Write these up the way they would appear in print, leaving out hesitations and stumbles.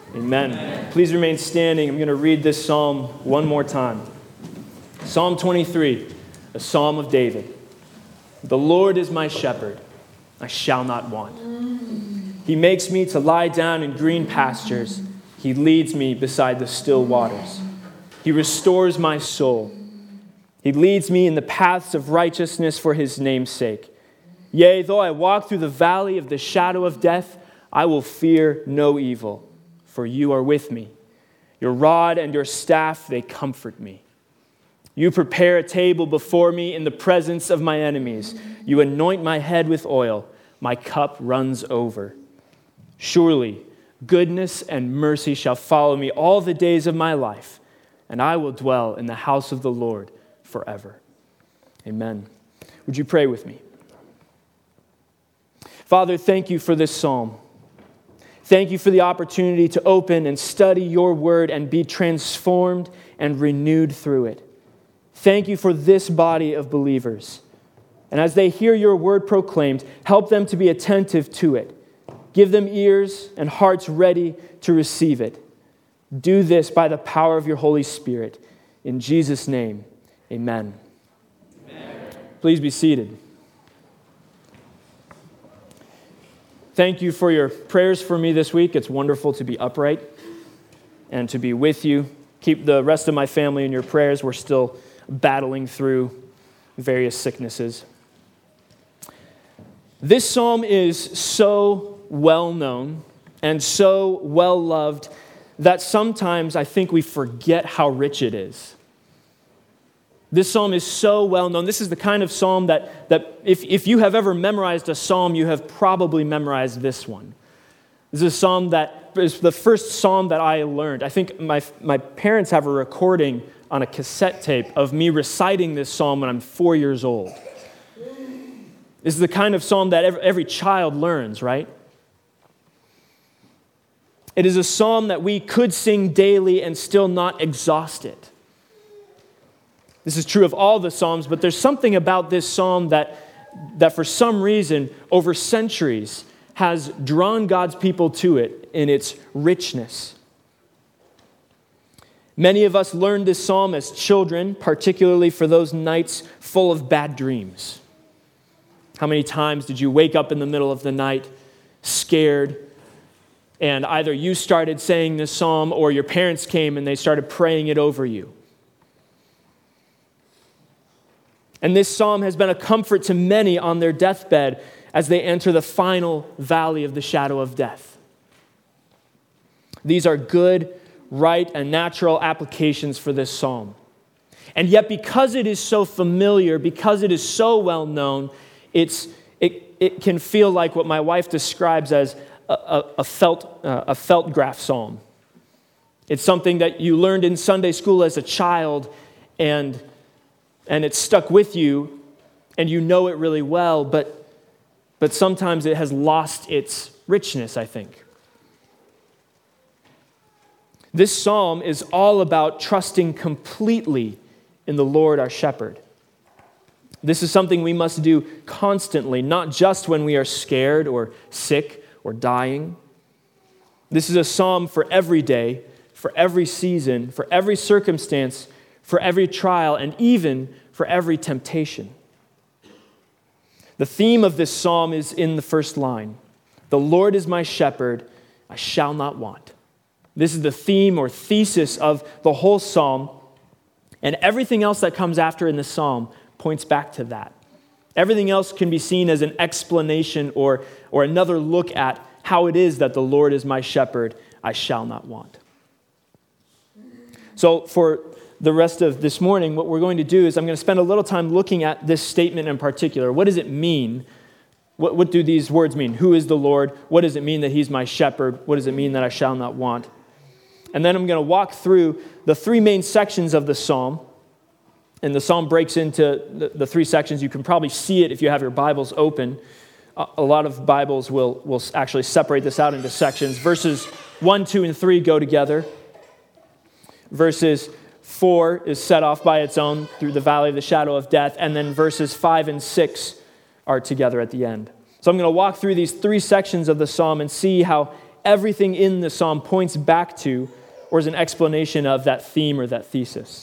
Amen. Please remain standing. I'm going to read this psalm one more time. Psalm 23, a psalm of David. The Lord is my shepherd, I shall not want. He makes me to lie down in green pastures. He leads me beside the still waters. He restores my soul. He leads me in the paths of righteousness for his name's sake. Yea, though I walk through the valley of the shadow of death, I will fear no evil, for you are with me. Your rod and your staff, they comfort me. You prepare a table before me in the presence of my enemies. You anoint my head with oil. My cup runs over. Surely, goodness and mercy shall follow me all the days of my life, and I will dwell in the house of the Lord forever. Amen. Would you pray with me? Father, thank you for this psalm. Thank you for the opportunity to open and study your word and be transformed and renewed through it. Thank you for this body of believers. And as they hear your word proclaimed, help them to be attentive to it. Give them ears and hearts ready to receive it. Do this by the power of your Holy Spirit. In Jesus' name, amen. Amen. Please be seated. Thank you for your prayers for me this week. It's wonderful to be upright and to be with you. Keep the rest of my family in your prayers. We're still battling through various sicknesses. This psalm is so well known and so well loved that sometimes I think we forget how rich it is. This psalm is so well known. This is the kind of psalm that if you have ever memorized a psalm, you have probably memorized this one. This is a psalm that is the first psalm that I learned. I think my parents have a recording on a cassette tape of me reciting this psalm when I'm 4 years old. This is the kind of psalm that every child learns, right? It is a psalm that we could sing daily and still not exhaust it. This is true of all the psalms, but there's something about this psalm that for some reason, over centuries, has drawn God's people to it in its richness. Many of us learned this psalm as children, particularly for those nights full of bad dreams. How many times did you wake up in the middle of the night scared, and either you started saying this psalm or your parents came and they started praying it over you? And this psalm has been a comfort to many on their deathbed as they enter the final valley of the shadow of death. These are good, right, and natural applications for this psalm. And yet, because it is so familiar, because it is so well known, it can feel like what my wife describes as a felt graph psalm. It's something that you learned in Sunday school as a child, and it's stuck with you, and you know it really well, but sometimes it has lost its richness, I think. This psalm is all about trusting completely in the Lord our shepherd. This is something we must do constantly, not just when we are scared or sick or dying. This is a psalm for every day, for every season, for every circumstance, for every trial, and even for every temptation. The theme of this psalm is in the first line. The Lord is my shepherd, I shall not want. This is the theme or thesis of the whole psalm, and everything else that comes after in the psalm points back to that. Everything else can be seen as an explanation or another look at how it is that the Lord is my shepherd, I shall not want. So for the rest of this morning, what we're going to do is I'm going to spend a little time looking at this statement in particular. What does it mean? What do these words mean? Who is the Lord? What does it mean that he's my shepherd? What does it mean that I shall not want? And then I'm going to walk through the three main sections of the psalm. And the psalm breaks into the three sections. You can probably see it if you have your Bibles open. A lot of Bibles will actually separate this out into sections. Verses 1, 2, and 3 go together. Verses 4 is set off by its own through the valley of the shadow of death. And then verses 5 and 6 are together at the end. So I'm going to walk through these three sections of the psalm and see how everything in the psalm points back to or is an explanation of that theme or that thesis.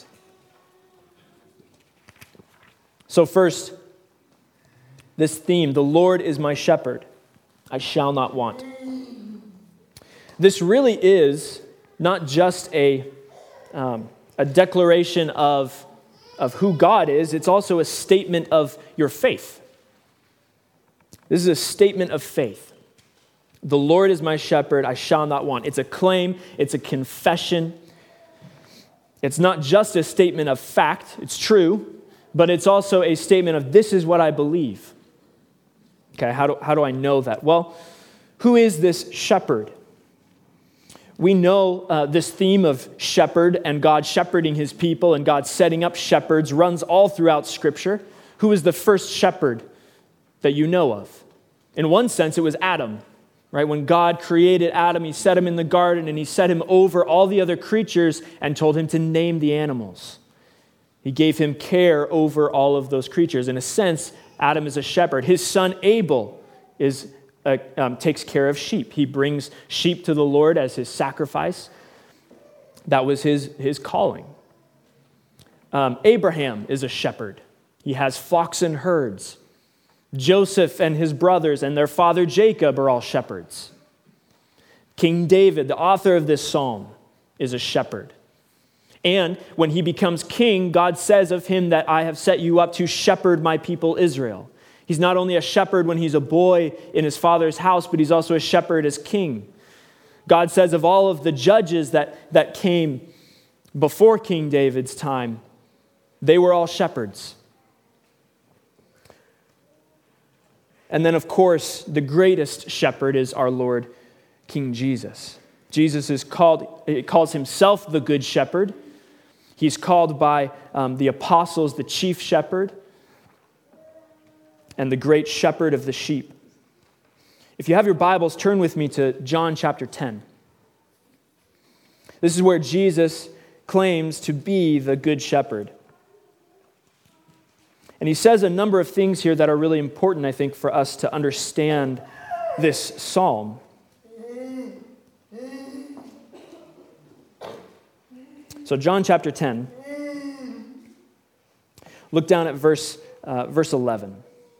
So first, this theme, the Lord is my shepherd, I shall not want. This really is not just a declaration of who God is, it's also a statement of your faith. This is a statement of faith. The Lord is my shepherd, I shall not want. It's a claim, it's a confession. It's not just a statement of fact, it's true, but it's also a statement of this is what I believe. Okay, how do I know that? Well, who is this shepherd? We know this theme of shepherd and God shepherding his people and God setting up shepherds runs all throughout Scripture. Who is the first shepherd that you know of? In one sense, it was Adam, right? When God created Adam, he set him in the garden and he set him over all the other creatures and told him to name the animals. He gave him care over all of those creatures. In a sense, Adam is a shepherd. His son Abel takes care of sheep. He brings sheep to the Lord as his sacrifice. That was his calling. Abraham is a shepherd. He has flocks and herds. Joseph and his brothers and their father Jacob are all shepherds. King David, the author of this psalm, is a shepherd. And when he becomes king, God says of him that I have set you up to shepherd my people Israel. He's not only a shepherd when he's a boy in his father's house, but he's also a shepherd as king. God says of all of the judges that came before King David's time, they were all shepherds. And then, of course, the greatest shepherd is our Lord, King Jesus. Jesus calls himself the good shepherd. He's called by the apostles the chief shepherd and the great shepherd of the sheep. If you have your Bibles, turn with me to John chapter 10. This is where Jesus claims to be the good shepherd. And he says a number of things here that are really important, I think, for us to understand this psalm. So John chapter 10, look down at verse 11.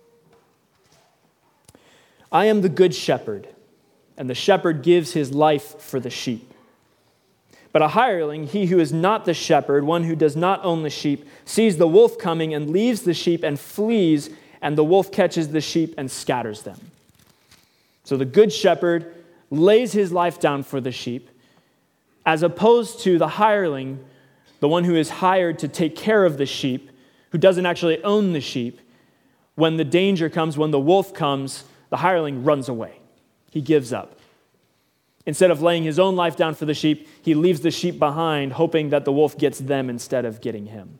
I am the good shepherd, and the shepherd gives his life for the sheep. But a hireling, he who is not the shepherd, one who does not own the sheep, sees the wolf coming and leaves the sheep and flees, and the wolf catches the sheep and scatters them. So the good shepherd lays his life down for the sheep, as opposed to the hireling, the one who is hired to take care of the sheep, who doesn't actually own the sheep. When the danger comes, when the wolf comes, the hireling runs away. He gives up. Instead of laying his own life down for the sheep, he leaves the sheep behind, hoping that the wolf gets them instead of getting him.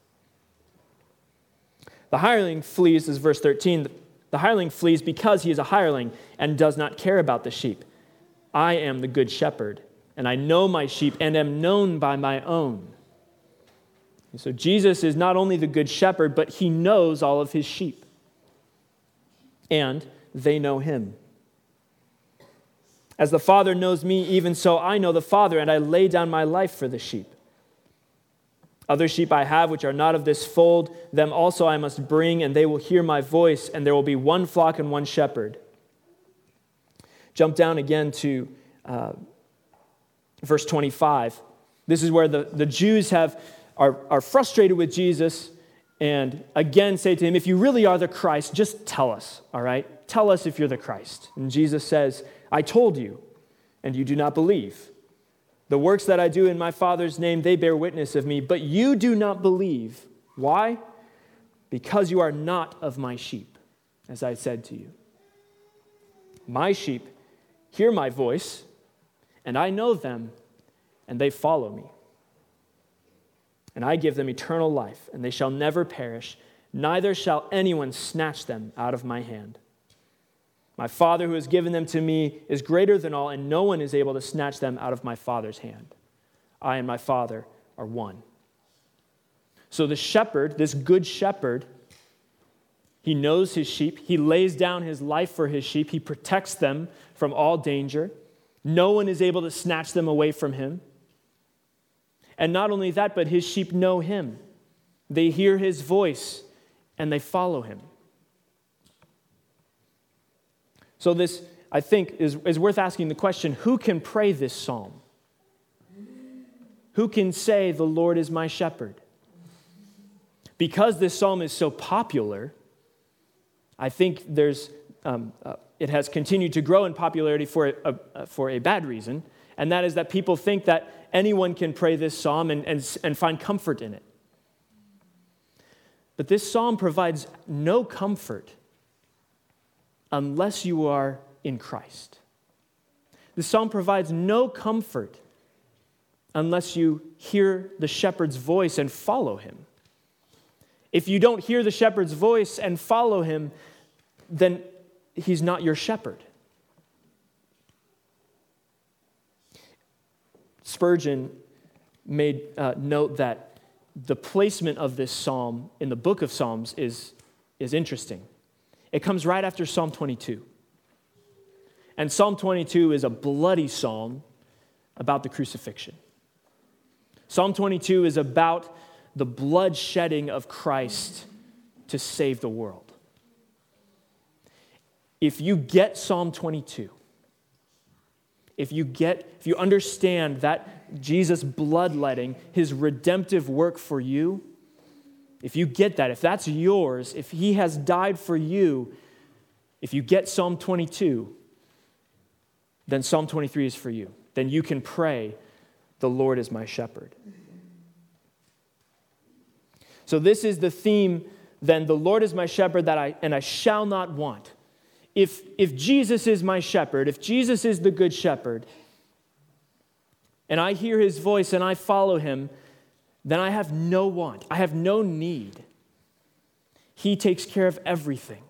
The hireling flees, is verse 13. The hireling flees because he is a hireling and does not care about the sheep. I am the good shepherd, and I know my sheep and am known by my own. And so Jesus is not only the good shepherd, but he knows all of his sheep. And they know him. As the Father knows me, even so I know the Father, and I lay down my life for the sheep. Other sheep I have which are not of this fold, them also I must bring, and they will hear my voice, and there will be one flock and one shepherd. Jump down again to verse 25. This is where the Jews are frustrated with Jesus and again say to him, if you really are the Christ, just tell us, all right? Tell us if you're the Christ. And Jesus says, I told you, and you do not believe. The works that I do in my Father's name, they bear witness of me, but you do not believe. Why? Because you are not of my sheep, as I said to you. My sheep hear my voice, and I know them, and they follow me. And I give them eternal life, and they shall never perish, neither shall anyone snatch them out of my hand. My Father who has given them to me is greater than all, and no one is able to snatch them out of my Father's hand. I and my Father are one. So the shepherd, this good shepherd, he knows his sheep. He lays down his life for his sheep. He protects them from all danger. No one is able to snatch them away from him. And not only that, but his sheep know him. They hear his voice and they follow him. So this, I think, is worth asking the question, who can pray this psalm? Who can say, the Lord is my shepherd? Because this psalm is so popular, I think it has continued to grow in popularity for a bad reason, and that is that people think that anyone can pray this psalm and find comfort in it. But this psalm provides no comfort unless you are in Christ. The psalm provides no comfort unless you hear the shepherd's voice and follow him. If you don't hear the shepherd's voice and follow him, then he's not your shepherd. Spurgeon made note that the placement of this psalm in the book of Psalms is interesting. It comes right after Psalm 22. And Psalm 22 is a bloody psalm about the crucifixion. Psalm 22 is about the blood shedding of Christ to save the world. If you get Psalm 22, if you understand that Jesus' bloodletting, his redemptive work for you, if you get that, if that's yours, if he has died for you, if you get Psalm 22, then Psalm 23 is for you. Then you can pray, the Lord is my shepherd. So this is the theme, then, the Lord is my shepherd, and I shall not want. If Jesus is my shepherd, if Jesus is the good shepherd, and I hear his voice and I follow him, then I have no want. I have no need. He takes care of everything.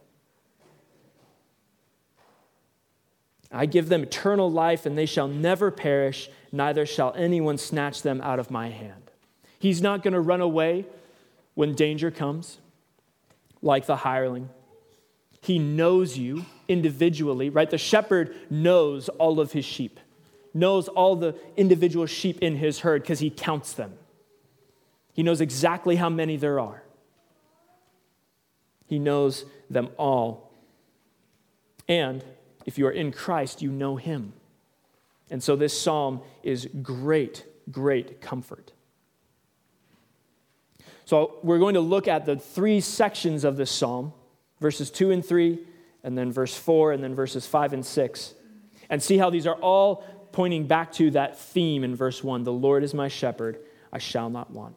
I give them eternal life, and they shall never perish, neither shall anyone snatch them out of my hand. He's not going to run away when danger comes, like the hireling. He knows you individually, right? The shepherd knows all of his sheep, knows all the individual sheep in his herd because he counts them. He knows exactly how many there are. He knows them all. And if you are in Christ, you know him. And so this psalm is great, great comfort. So we're going to look at the three sections of this psalm, verses 2 and 3, and then verse 4, and then verses 5 and 6, and see how these are all pointing back to that theme in verse 1, the Lord is my shepherd, I shall not want.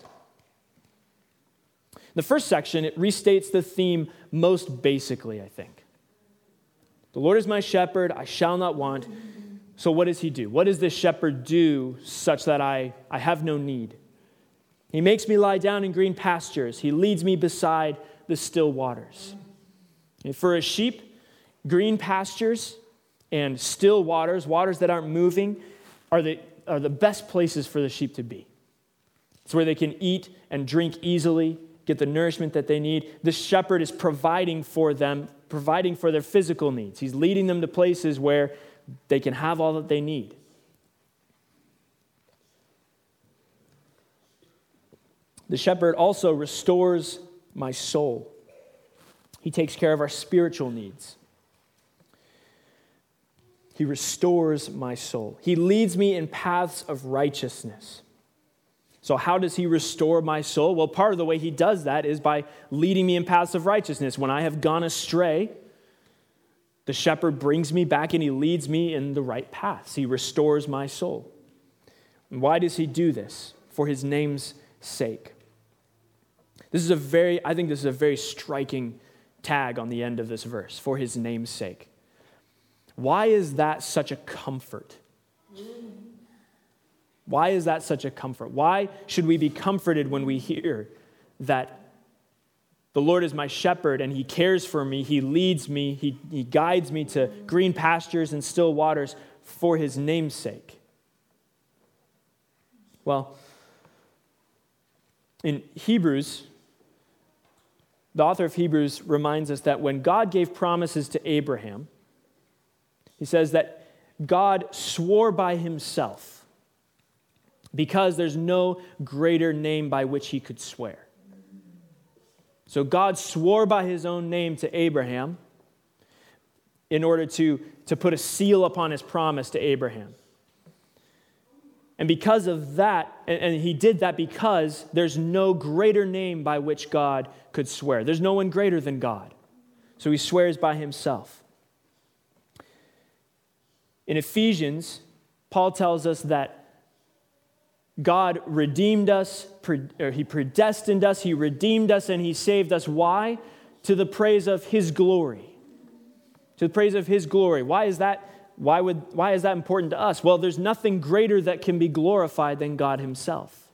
The first section, it restates the theme most basically, I think. The Lord is my shepherd, I shall not want. So what does he do? What does this shepherd do such that I have no need? He makes me lie down in green pastures. He leads me beside the still waters. And for a sheep, green pastures and still waters, waters that aren't moving, are the best places for the sheep to be. It's where they can eat and drink easily, get the nourishment that they need. The shepherd is providing for them, providing for their physical needs. He's leading them to places where they can have all that they need. The shepherd also restores my soul. He takes care of our spiritual needs. He restores my soul. He leads me in paths of righteousness. So how does he restore my soul? Well, part of the way he does that is by leading me in paths of righteousness. When I have gone astray, the shepherd brings me back and he leads me in the right paths. He restores my soul. And why does he do this? For his name's sake. I think this is a very striking tag on the end of this verse, for his name's sake. Why is that such a comfort? Why is that such a comfort? Why should we be comforted when we hear that the Lord is my shepherd and he cares for me, he leads me, he guides me to green pastures and still waters for his name's sake? Well, in Hebrews, the author of Hebrews reminds us that when God gave promises to Abraham, he says that God swore by himself because there's no greater name by which he could swear. So God swore by his own name to Abraham in order to put a seal upon his promise to Abraham. And because of that, and he did that because there's no greater name by which God could swear. There's no one greater than God. So he swears by himself. In Ephesians, Paul tells us that God redeemed us, he predestined us, he redeemed us, and he saved us. Why? To the praise of his glory. To the praise of his glory. Why is that? Why is that important to us? Well, there's nothing greater that can be glorified than God himself.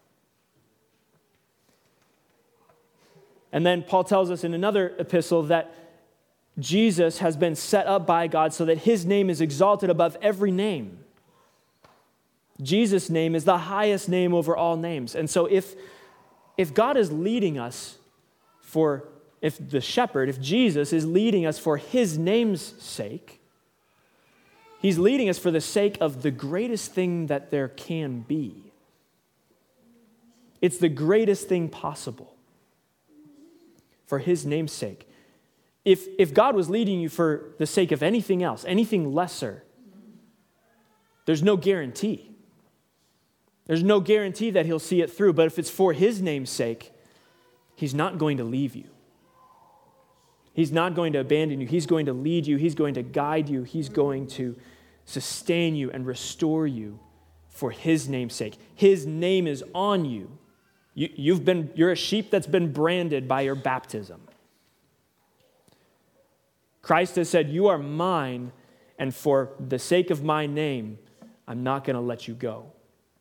And then Paul tells us in another epistle that Jesus has been set up by God so that his name is exalted above every name. Jesus' name is the highest name over all names. And so if God is leading us if Jesus is leading us for his name's sake, he's leading us for the sake of the greatest thing that there can be. It's the greatest thing possible for his name's sake. If God was leading you for the sake of anything else, anything lesser, there's no guarantee. There's no guarantee that he'll see it through. But if it's for his name's sake, he's not going to leave you. He's not going to abandon you. He's going to lead you. He's going to guide you. He's going to sustain you and restore you for his name's sake. His name is on you. You're a sheep that's been branded by your baptism. Christ has said, "You are mine, and for the sake of my name, I'm not going to let you go."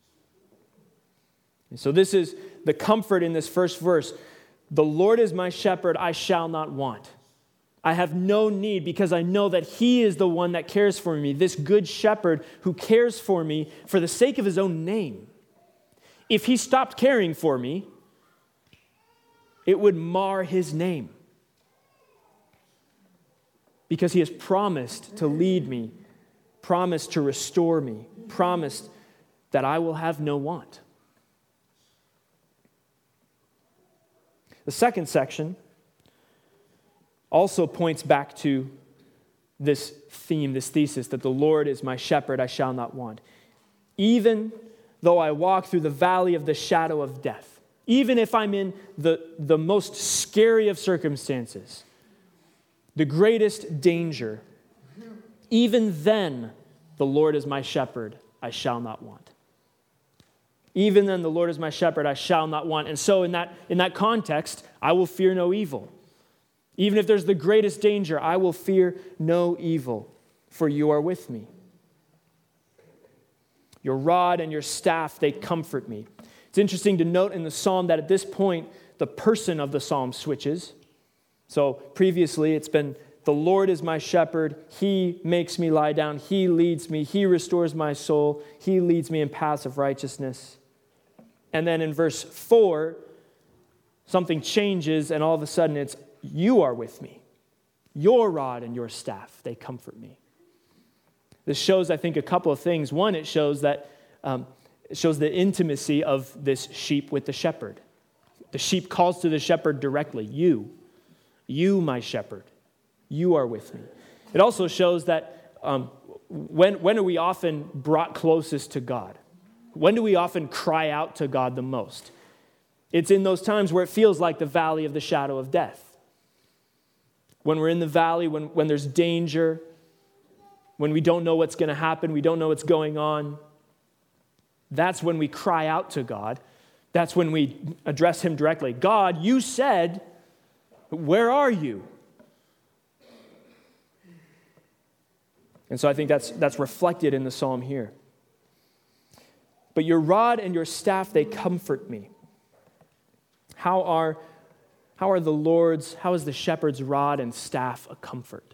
And so this is the comfort in this first verse. The Lord is my shepherd, I shall not want. I have no need because I know that he is the one that cares for me, this good shepherd who cares for me for the sake of his own name. If he stopped caring for me, it would mar his name. Because he has promised to lead me, promised to restore me, promised that I will have no want. The second section also points back to this theme, this thesis, that the Lord is my shepherd, I shall not want. Even though I walk through the valley of the shadow of death, even if I'm in the most scary of circumstances, the greatest danger, even then the Lord is my shepherd, I shall not want. Even then, the Lord is my shepherd, I shall not want. And so in that context, I will fear no evil. Even if there's the greatest danger, I will fear no evil, for you are with me. Your rod and your staff, they comfort me. It's interesting to note in the psalm that at this point, the person of the psalm switches. So previously, it's been, the Lord is my shepherd, he makes me lie down, he leads me, he restores my soul, he leads me in paths of righteousness. And then in verse 4, something changes, and all of a sudden it's, you are with me. Your rod and your staff, they comfort me. This shows, I think, a couple of things. One, it shows that it shows the intimacy of this sheep with the shepherd. The sheep calls to the shepherd directly, you, my shepherd, you are with me. It also shows that when are we often brought closest to God? When do we often cry out to God the most? It's in those times where it feels like the valley of the shadow of death. When we're in the valley, when there's danger, when we don't know what's going to happen, we don't know what's going on, that's when we cry out to God. That's when we address him directly. God, you said, where are you? And so I think that's reflected in the psalm here. But your rod and your staff, they comfort me. How is the shepherd's rod and staff a comfort?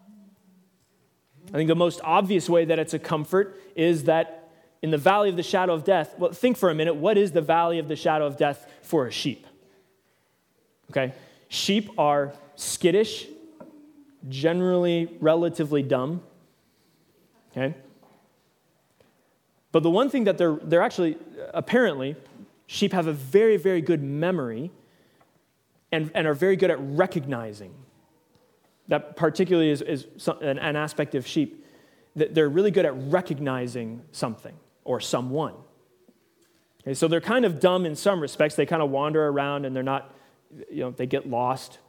I think the most obvious way that it's a comfort is that in the valley of the shadow of death, well, think for a minute, what is the valley of the shadow of death for a sheep? Okay? Sheep are skittish, generally relatively dumb. Okay? But the one thing that they're actually, apparently, sheep have a very, very good memory and are very good at recognizing. That particularly is an aspect of sheep, that they're really good at recognizing something or someone. Okay, so they're kind of dumb in some respects. They kind of wander around and they're not, they get lost.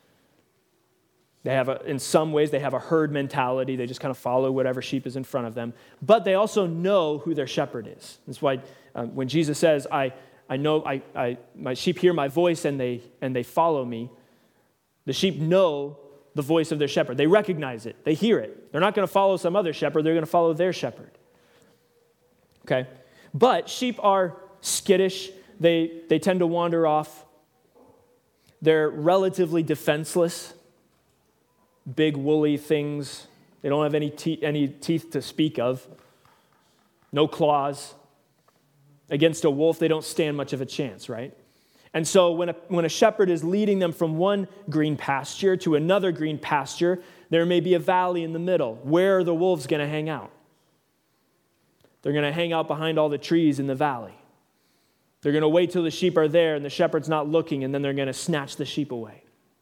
In some ways, they have a herd mentality. They just kind of follow whatever sheep is in front of them. But they also know who their shepherd is. That's why when Jesus says, I know my sheep hear my voice and they follow me, the sheep know the voice of their shepherd. They recognize it. They hear it. They're not going to follow some other shepherd. They're going to follow their shepherd. Okay? But sheep are skittish. They tend to wander off. They're relatively defenseless. Big woolly things. They don't have any teeth to speak of. No claws. Against a wolf, they don't stand much of a chance, right? And so when a shepherd is leading them from one green pasture to another green pasture, there may be a valley in the middle. Where are the wolves going to hang out? They're going to hang out behind all the trees in the valley. They're going to wait till the sheep are there and the shepherd's not looking, and then they're going to snatch the sheep away.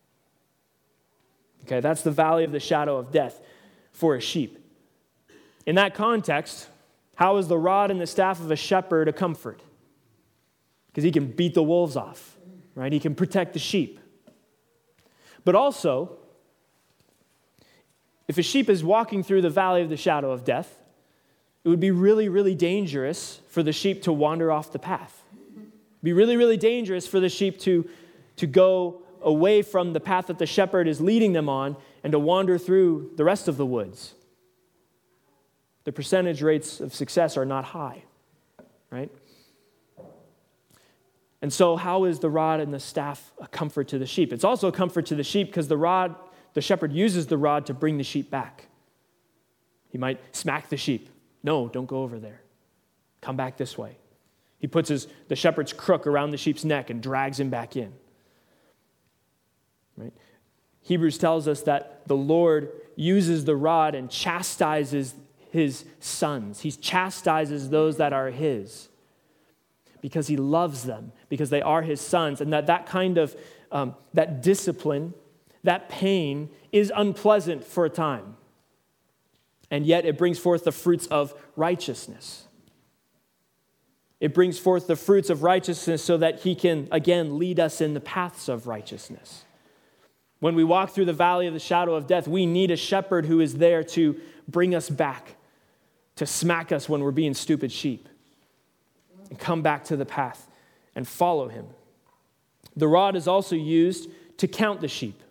Okay, that's the valley of the shadow of death for a sheep. In that context, how is the rod and the staff of a shepherd a comfort? Because he can beat the wolves off, right? He can protect the sheep. But also, if a sheep is walking through the valley of the shadow of death, it would be really, really dangerous for the sheep to wander off the path. It would be really, really dangerous for the sheep to go away from the path that the shepherd is leading them on and to wander through the rest of the woods. The percentage rates of success are not high, right? And so how is the rod and the staff a comfort to the sheep? It's also a comfort to the sheep because the shepherd uses the rod to bring the sheep back. He might smack the sheep. No, don't go over there. Come back this way. He puts the shepherd's crook around the sheep's neck and drags him back in. Right? Hebrews tells us that the Lord uses the rod and chastises his sons. He chastises those that are his because he loves them, because they are his sons, and that kind of, that discipline, that pain is unpleasant for a time. And yet it brings forth the fruits of righteousness. It brings forth the fruits of righteousness so that he can, again, lead us in the paths of righteousness. When we walk through the valley of the shadow of death, we need a shepherd who is there to bring us back, to smack us when we're being stupid sheep, and come back to the path and follow him. The rod is also used to count the sheep.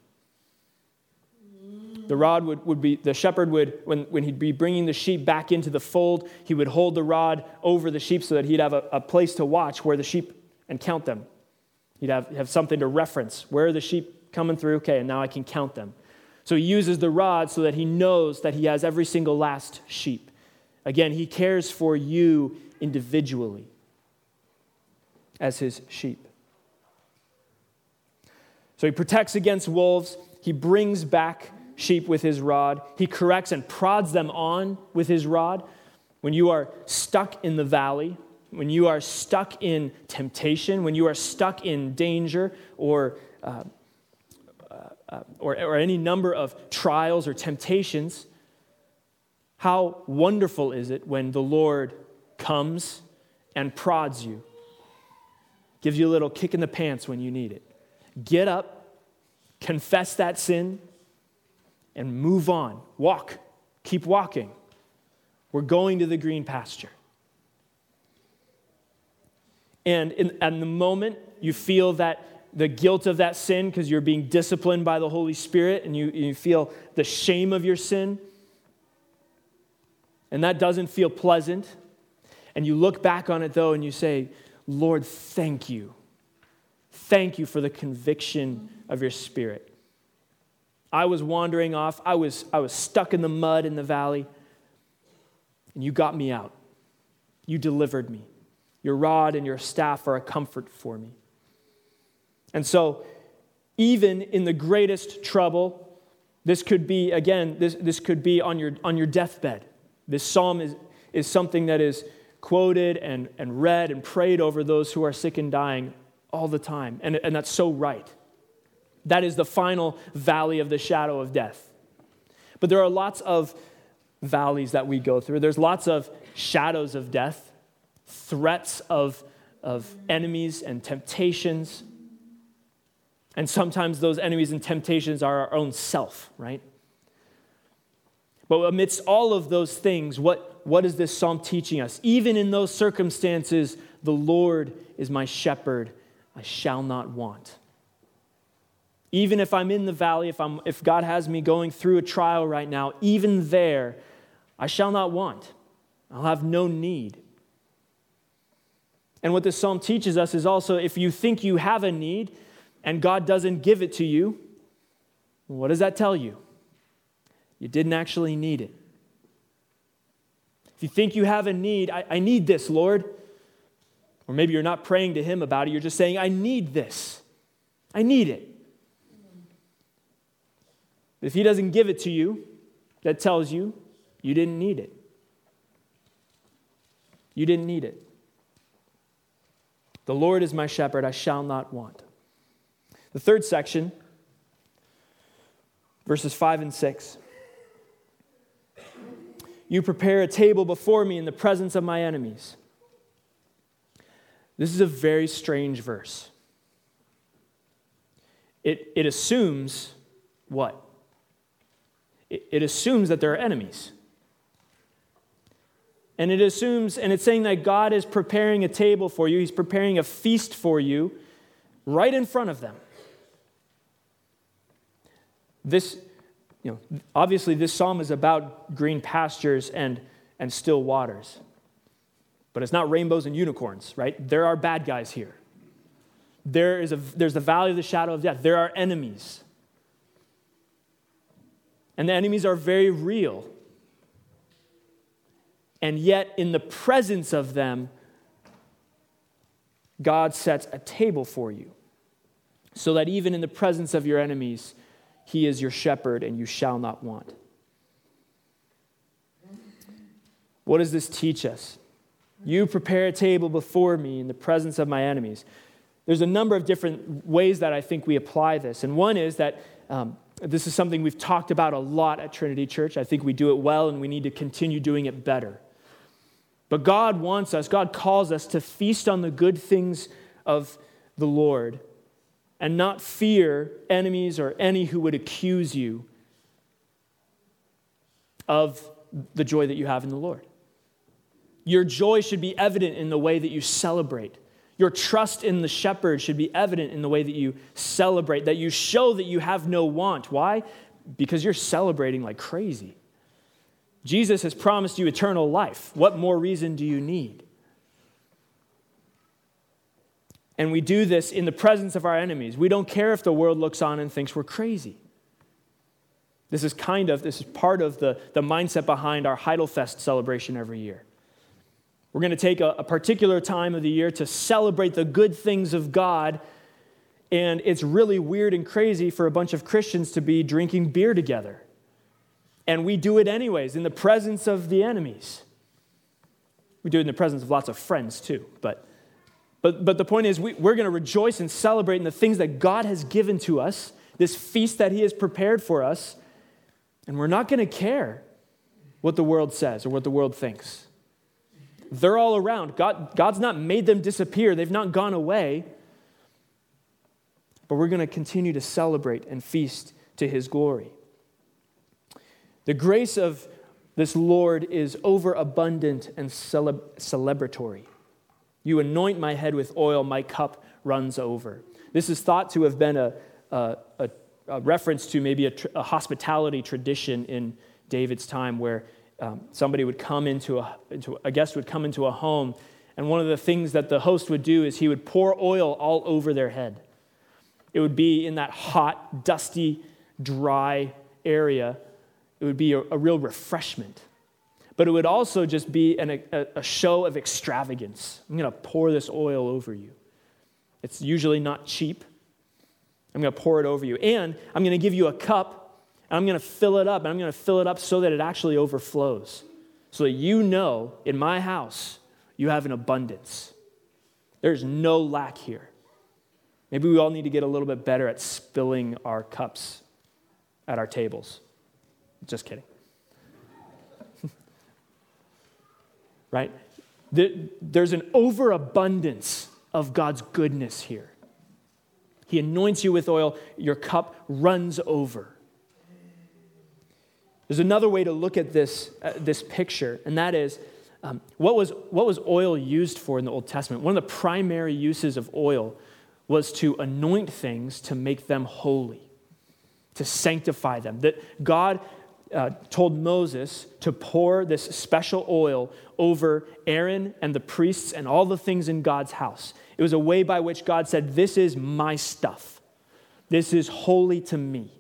The rod would be, the shepherd would, when he'd be bringing the sheep back into the fold, he would hold the rod over the sheep so that he'd have a place to watch where the sheep and count them. He'd have something to reference. Where are the sheep coming through? Okay, and now I can count them. So he uses the rod so that he knows that he has every single last sheep. Again, he cares for you individually as his sheep. So he protects against wolves. He brings back sheep with his rod. He corrects and prods them on with his rod. When you are stuck in the valley, when you are stuck in temptation, when you are stuck in danger or any number of trials or temptations, how wonderful is it when the Lord comes and prods you, gives you a little kick in the pants when you need it. Get up, confess that sin, and move on. Walk. Keep walking. We're going to the green pasture. And in the moment you feel that the guilt of that sin because you're being disciplined by the Holy Spirit and you feel the shame of your sin, and that doesn't feel pleasant, and you look back on it though and you say, Lord, thank you. Thank you for the conviction of your Spirit. I was wandering off. I was stuck in the mud in the valley, and you got me out. You delivered me. Your rod and your staff are a comfort for me. And so, even in the greatest trouble, this could be, again, this could be on your deathbed. This psalm is something that is quoted and read and prayed over those who are sick and dying all the time. And that's so right. That is the final valley of the shadow of death. But there are lots of valleys that we go through. There's lots of shadows of death, threats of enemies and temptations. And sometimes those enemies and temptations are our own self, right? But amidst all of those things, what is this psalm teaching us? Even in those circumstances, the Lord is my shepherd, I shall not want. Even if I'm in the valley, if God has me going through a trial right now, even there, I shall not want. I'll have no need. And what this psalm teaches us is also, if you think you have a need and God doesn't give it to you, what does that tell you? You didn't actually need it. If you think you have a need, I need this, Lord. Or maybe you're not praying to Him about it, you're just saying, I need this. I need it. If He doesn't give it to you, that tells you you didn't need it. You didn't need it. The Lord is my shepherd, I shall not want. The third section, verses 5 and 6. You prepare a table before me in the presence of my enemies. This is a very strange verse. It assumes what? It assumes that there are enemies. And it's saying that God is preparing a table for you. He's preparing a feast for you right in front of them. Obviously this psalm is about green pastures and still waters. But it's not rainbows and unicorns, right? There are bad guys here. There's the valley of the shadow of death. There are enemies. And the enemies are very real. And yet, in the presence of them, God sets a table for you. So that even in the presence of your enemies, He is your shepherd and you shall not want. What does this teach us? You prepare a table before me in the presence of my enemies. There's a number of different ways that I think we apply this. And one is that this is something we've talked about a lot at Trinity Church. I think we do it well and we need to continue doing it better. But God calls us to feast on the good things of the Lord and not fear enemies or any who would accuse you of the joy that you have in the Lord. Your joy should be evident in the way that you celebrate. Your trust in the shepherd should be evident in the way that you celebrate, that you show that you have no want. Why? Because you're celebrating like crazy. Jesus has promised you eternal life. What more reason do you need? And we do this in the presence of our enemies. We don't care if the world looks on and thinks we're crazy. This is part of the mindset behind our Heidelfest celebration every year. We're going to take a particular time of the year to celebrate the good things of God, and it's really weird and crazy for a bunch of Christians to be drinking beer together. And we do it anyways, in the presence of the enemies. We do it in the presence of lots of friends too, but the point is we're going to rejoice and celebrate in the things that God has given to us, this feast that He has prepared for us, and we're not going to care what the world says or what the world thinks. They're all around. God's not made them disappear. They've not gone away. But we're going to continue to celebrate and feast to His glory. The grace of this Lord is overabundant and celebratory. You anoint my head with oil, my cup runs over. This is thought to have been a reference to maybe a hospitality tradition in David's time where somebody would come a guest would come into a home, and one of the things that the host would do is he would pour oil all over their head. It would be in that hot, dusty, dry area. It would be a real refreshment. But it would also just be a show of extravagance. I'm going to pour this oil over you. It's usually not cheap. I'm going to pour it over you. And I'm going to give you a cup, and I'm going to fill it up, and I'm going to fill it up so that it actually overflows. So that you know, in my house, you have an abundance. There's no lack here. Maybe we all need to get a little bit better at spilling our cups at our tables. Just kidding. Right? There's an overabundance of God's goodness here. He anoints you with oil, your cup runs over. There's another way to look at this picture, and that is, what was oil used for in the Old Testament? One of the primary uses of oil was to anoint things to make them holy, to sanctify them. That God told Moses to pour this special oil over Aaron and the priests and all the things in God's house. It was a way by which God said, this is my stuff. This is holy to me.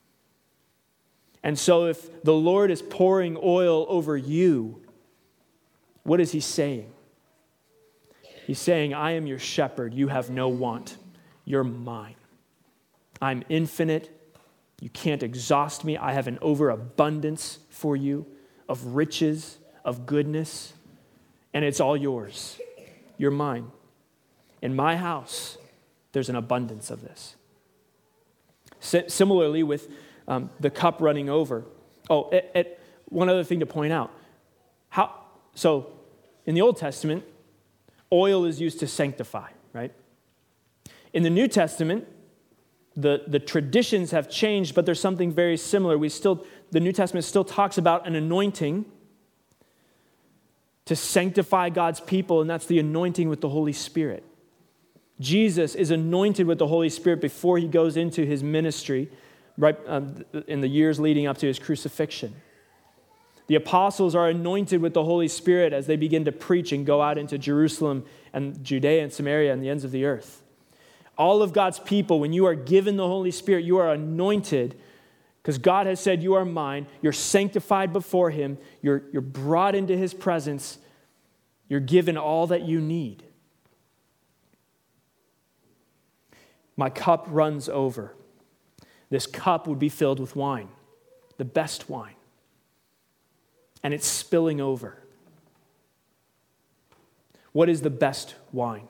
And so if the Lord is pouring oil over you, what is he saying? He's saying, I am your shepherd. You have no want. You're mine. I'm infinite. You can't exhaust me. I have an overabundance for you of riches, of goodness, and it's all yours. You're mine. In my house, there's an abundance of this. Similarly with the cup running over. One other thing to point out. So in the Old Testament, oil is used to sanctify, right? In the New Testament, the traditions have changed, but there's something very similar. The New Testament still talks about an anointing to sanctify God's people, and that's the anointing with the Holy Spirit. Jesus is anointed with the Holy Spirit before he goes into his ministry, right in the years leading up to his crucifixion. The apostles are anointed with the Holy Spirit as they begin to preach and go out into Jerusalem and Judea and Samaria and the ends of the earth. All of God's people, when you are given the Holy Spirit, you are anointed because God has said, you are mine. You're sanctified before him. You're brought into his presence. You're given all that you need. My cup runs over. This cup would be filled with wine, the best wine. And it's spilling over. What is the best wine?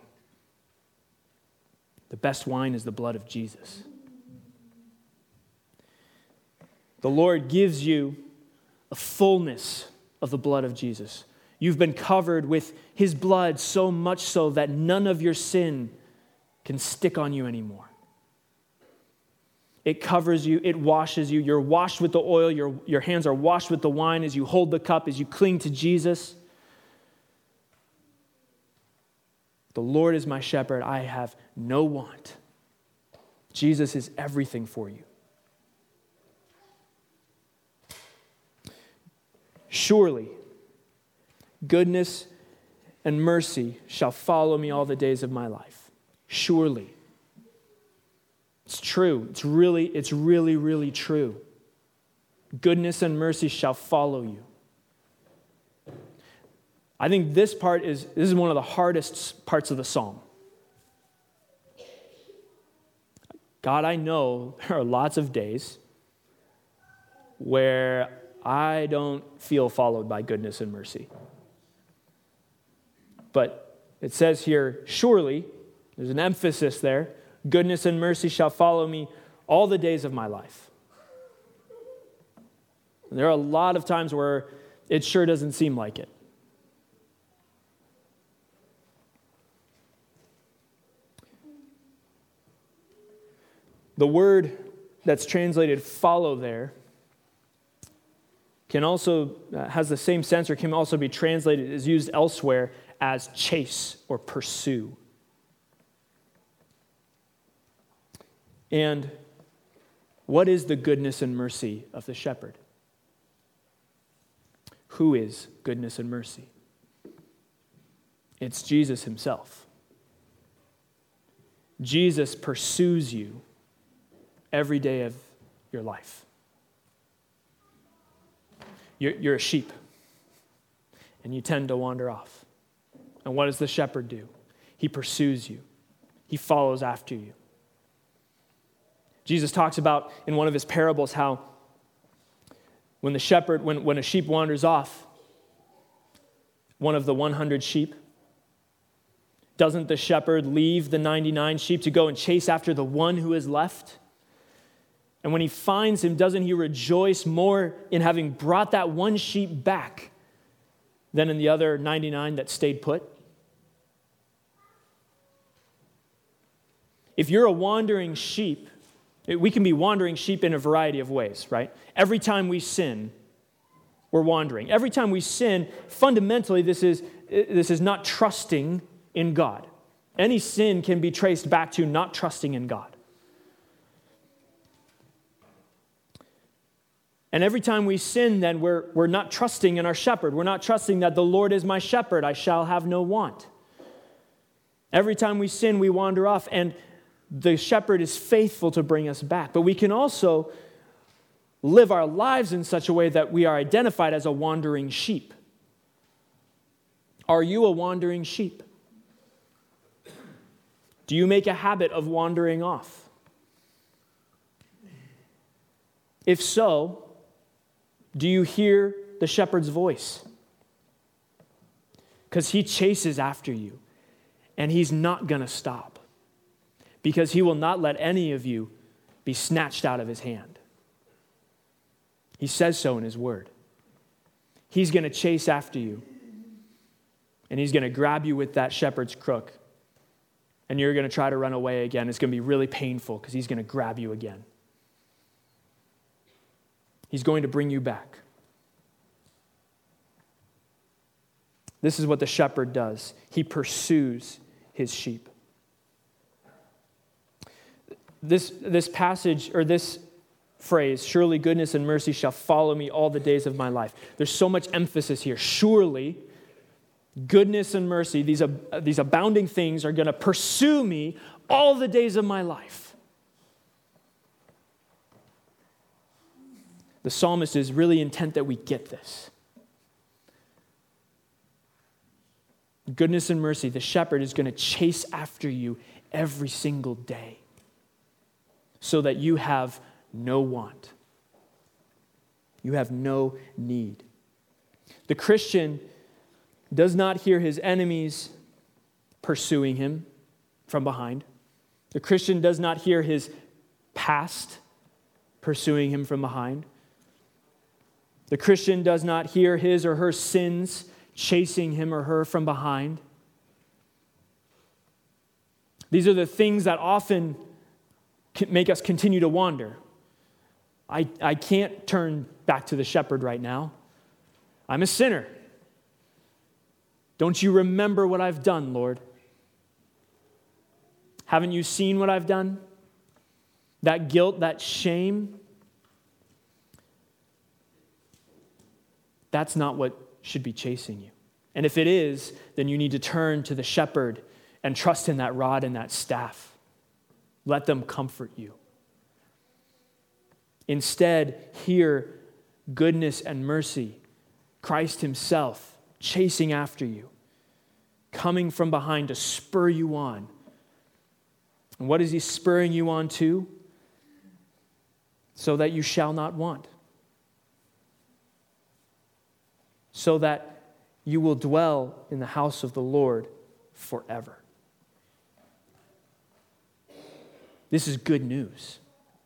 The best wine is the blood of Jesus. The Lord gives you a fullness of the blood of Jesus. You've been covered with his blood so much so that none of your sin can stick on you anymore. It covers you, it washes you. You're washed with the oil, your hands are washed with the wine as you hold the cup, as you cling to Jesus. The Lord is my shepherd, I have no want. Jesus is everything for you. Surely, goodness and mercy shall follow me all the days of my life. Surely. It's true. It's really, really true. Goodness and mercy shall follow you. I think this is one of the hardest parts of the psalm. God, I know there are lots of days where I don't feel followed by goodness and mercy. But it says here, surely, there's an emphasis there, goodness and mercy shall follow me all the days of my life. And there are a lot of times where it sure doesn't seem like it. The word that's translated follow there can also, has the same sense or can also be translated, is used elsewhere as chase or pursue. And what is the goodness and mercy of the shepherd? Who is goodness and mercy? It's Jesus himself. Jesus pursues you every day of your life. You're a sheep, and you tend to wander off. And what does the shepherd do? He pursues you. He follows after you. Jesus talks about in one of his parables how when a sheep wanders off, one of the 100 sheep Doesn't the shepherd leave the 99 sheep to go and chase after the one who is left? And when he finds him, doesn't he rejoice more in having brought that one sheep back than in the other 99 that stayed put? If you're a wandering sheep, we can be wandering sheep in a variety of ways, right? Every time we sin, we're wandering. Every time we sin, fundamentally, this is not trusting in God. Any sin can be traced back to not trusting in God. And every time we sin, then we're not trusting in our shepherd. We're not trusting that the Lord is my shepherd, I shall have no want. Every time we sin, we wander off, and the shepherd is faithful to bring us back. But we can also live our lives in such a way that we are identified as a wandering sheep. Are you a wandering sheep? Do you make a habit of wandering off? If so, do you hear the shepherd's voice? Because he chases after you, and he's not going to stop, because he will not let any of you be snatched out of his hand. He says so in his word. He's going to chase after you, and he's going to grab you with that shepherd's crook, and you're going to try to run away again. It's going to be really painful because he's going to grab you again. He's going to bring you back. This is what the shepherd does. He pursues his sheep. This passage, or this phrase, surely goodness and mercy shall follow me all the days of my life. There's so much emphasis here. Surely goodness and mercy, these abounding things, are going to pursue me all the days of my life. The psalmist is really intent that we get this. Goodness and mercy, the shepherd is going to chase after you every single day so that you have no want. You have no need. The Christian does not hear his enemies pursuing him from behind. The Christian does not hear his past pursuing him from behind. The Christian does not hear his or her sins chasing him or her from behind. These are the things that often make us continue to wander. I can't turn back to the shepherd right now. I'm a sinner. Don't you remember what I've done, Lord? Haven't you seen what I've done? That guilt, that shame. That's not what should be chasing you. And if it is, then you need to turn to the shepherd and trust in that rod and that staff. Let them comfort you. Instead, hear goodness and mercy, Christ himself chasing after you, coming from behind to spur you on. And what is he spurring you on to? So that you shall not want. So that you will dwell in the house of the Lord forever. This is good news.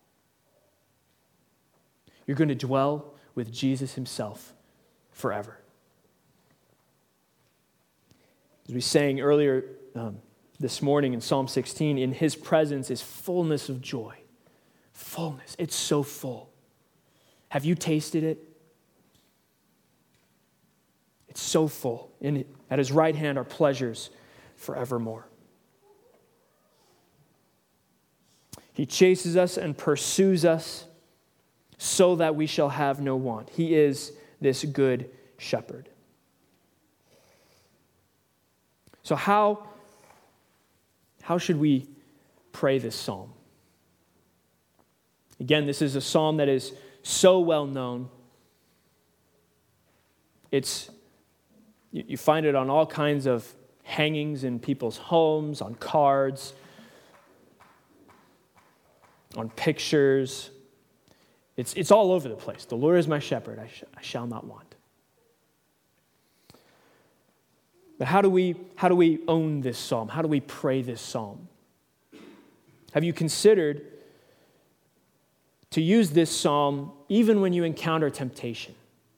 You're going to dwell with Jesus himself forever. As we sang earlier this morning in Psalm 16, in his presence is fullness of joy. Fullness. It's so full. Have you tasted it? It's so full. At his right hand are pleasures forevermore. He chases us and pursues us so that we shall have no want. He is this good shepherd. So how should we pray this psalm? Again, this is a psalm that is so well known. You find it on all kinds of hangings in people's homes, on cards, on pictures. It's all over the place. The Lord is my shepherd, I shall not want. But how do we own this psalm? How do we pray this psalm? Have you considered to use this psalm even when you encounter temptation?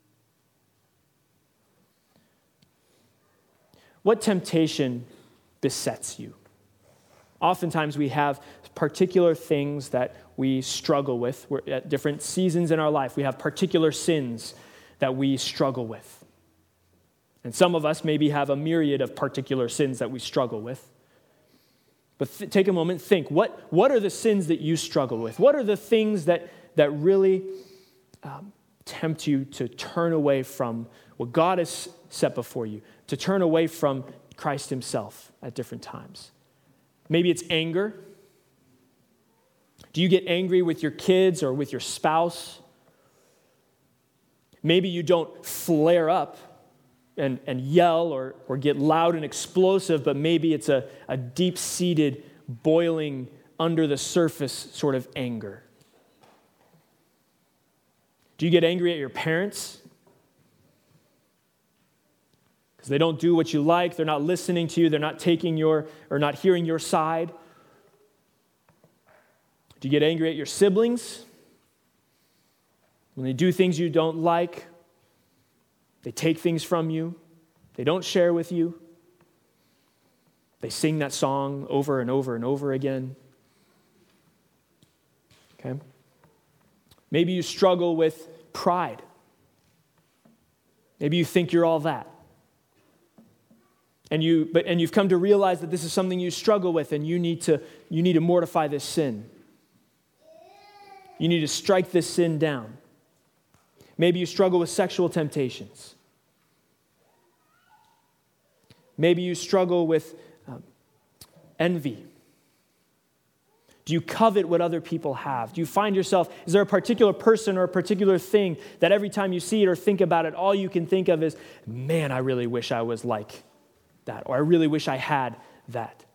What temptation besets you? Oftentimes we have particular things that we struggle with. We're at different seasons in our life. We have particular sins that we struggle with. And some of us maybe have a myriad of particular sins that we struggle with. But take a moment, think, what are the sins that you struggle with? What are the things that really tempt you to turn away from what God has set before you, to turn away from Christ himself at different times? Maybe it's anger. Do you get angry with your kids or with your spouse? Maybe you don't flare up and yell or get loud and explosive, but maybe it's a deep-seated, boiling, under the surface sort of anger. Do you get angry at your parents? Because they don't do what you like, they're not listening to you, they're not not hearing your side. Do you get angry at your siblings? When they do things you don't like, they take things from you, they don't share with you, they sing that song over and over and over again. Okay? Maybe you struggle with pride. Maybe you think you're all that. And you've come to realize that this is something you struggle with, and you need to mortify this sin. You need to strike this sin down. Maybe you struggle with sexual temptations. Maybe you struggle with envy. Do you covet what other people have? Do you find yourself, is there a particular person or a particular thing that every time you see it or think about it, all you can think of is, man, I really wish I was like that, or I really wish I had that?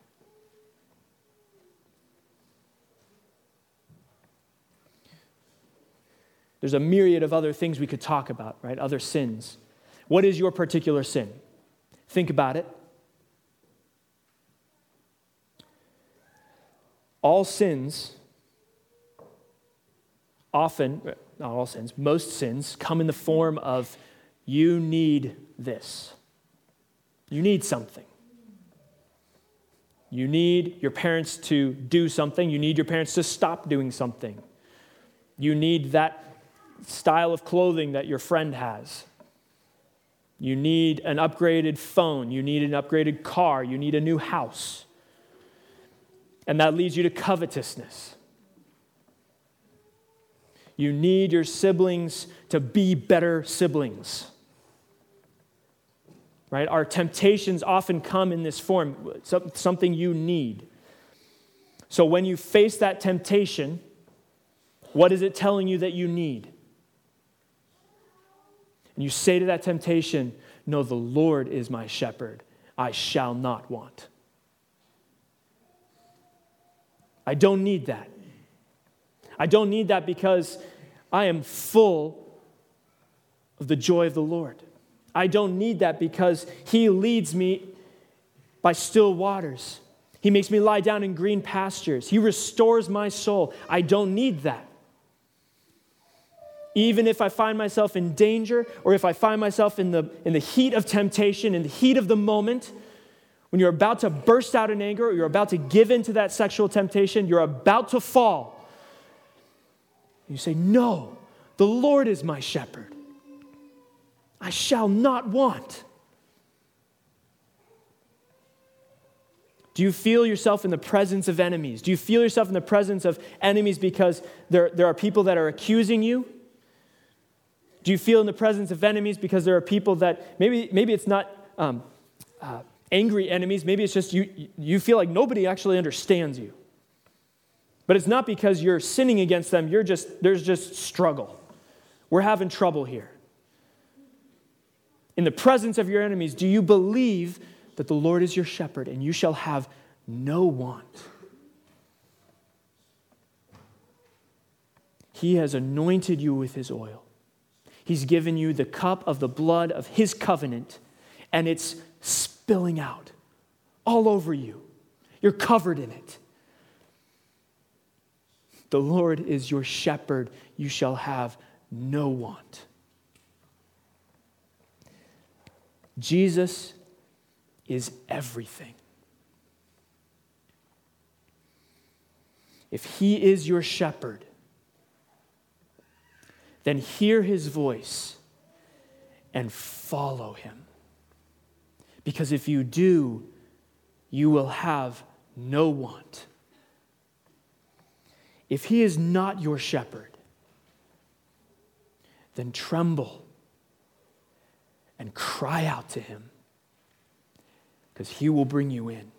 There's a myriad of other things we could talk about, right? Other sins. What is your particular sin? Think about it. All sins, often, not all sins, most sins come in the form of you need this. You need something. You need your parents to do something. You need your parents to stop doing something. You need that style of clothing that your friend has. You need an upgraded phone. You need an upgraded car. You need a new house. And that leads you to covetousness. You need your siblings to be better siblings. Right? Our temptations often come in this form, something you need. So when you face that temptation, what is it telling you that you need? And you say to that temptation, no, the Lord is my shepherd. I shall not want. I don't need that. I don't need that because I am full of the joy of the Lord. I don't need that because He leads me by still waters. He makes me lie down in green pastures. He restores my soul. I don't need that. Even if I find myself in danger, or if I find myself in the heat of temptation, in the heat of the moment, when you're about to burst out in anger, or you're about to give in to that sexual temptation, you're about to fall. You say, no, the Lord is my shepherd. I shall not want. Do you feel yourself in the presence of enemies? Do you feel yourself in the presence of enemies because there are people that are accusing you? Do you feel in the presence of enemies because there are people that, maybe it's not angry enemies, maybe it's just you feel like nobody actually understands you. But it's not because you're sinning against them, there's just struggle. We're having trouble here. In the presence of your enemies, do you believe that the Lord is your shepherd and you shall have no want? He has anointed you with His oil. He's given you the cup of the blood of His covenant, and it's spilling out all over you. You're covered in it. The Lord is your shepherd. You shall have no want. Jesus is everything. If he is your shepherd, then hear his voice and follow him. Because if you do, you will have no want. If he is not your shepherd, then tremble and cry out to him, because he will bring you in.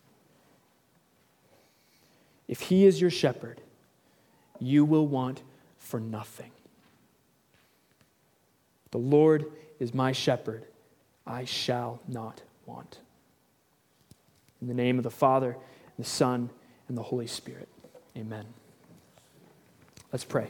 If he is your shepherd, you will want for nothing. The Lord is my shepherd, I shall not want. In the name of the Father, the Son, and the Holy Spirit. Amen. Let's pray.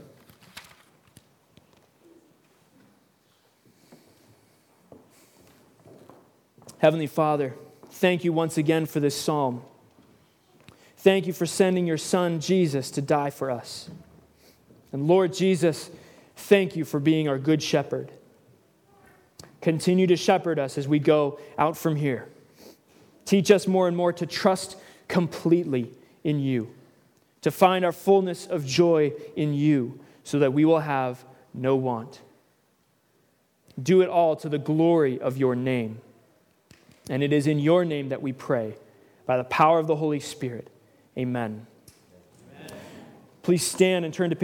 Heavenly Father, thank you once again for this psalm. Thank you for sending your Son, Jesus, to die for us. And Lord Jesus, thank you for being our good shepherd. Continue to shepherd us as we go out from here. Teach us more and more to trust completely in you, to find our fullness of joy in you, so that we will have no want. Do it all to the glory of your name. And it is in your name that we pray, by the power of the Holy Spirit. Amen. Please stand and turn to page